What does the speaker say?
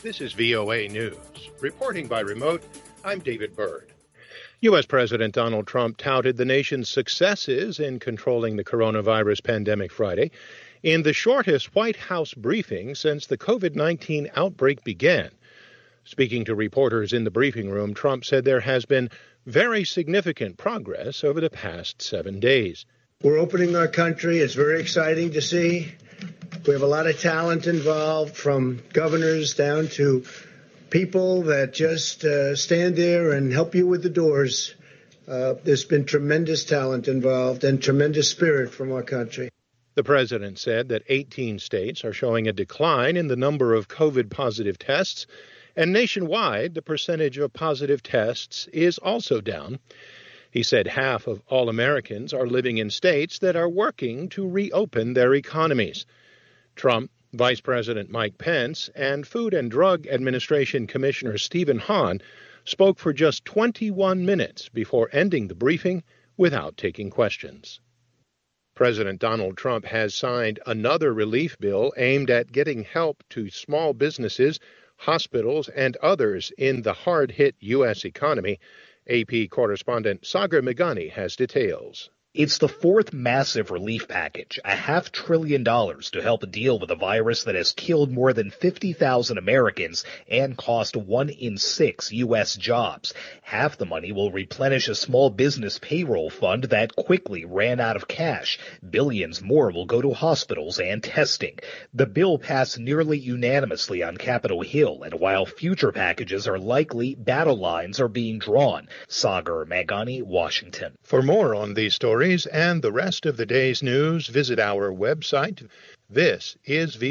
This is VOA News. Reporting by remote, I'm David Byrd. U.S. President Donald Trump touted the nation's successes in controlling the coronavirus pandemic Friday in the shortest White House briefing since the COVID-19 outbreak began. Speaking to reporters in the briefing room, Trump said there has been very significant progress over the past 7 days. We're opening our country. It's very exciting to see. We have a lot of talent involved, from governors down to people that just stand there and help you with the doors. There's been tremendous talent involved and tremendous spirit from our country. The president said that 18 states are showing a decline in the number of COVID-positive tests, and nationwide, the percentage of positive tests is also down. He said half of all Americans are living in states that are working to reopen their economies. Trump, Vice President Mike Pence, and Food and Drug Administration Commissioner Stephen Hahn spoke for just 21 minutes before ending the briefing without taking questions. President Donald Trump has signed another relief bill aimed at getting help to small businesses, hospitals, and others in the hard-hit U.S. economy. AP correspondent Sagar Meghani has details. It's the fourth massive relief package, $500 billion to help deal with a virus that has killed more than 50,000 Americans and cost 1 in 6 U.S. jobs. Half the money will replenish a small business payroll fund that quickly ran out of cash. Billions more will go to hospitals and testing. The bill passed nearly unanimously on Capitol Hill, and while future packages are likely, battle lines are being drawn. Sagar Meghani, Washington. For more on these stories and the rest of the day's news, visit our website. This is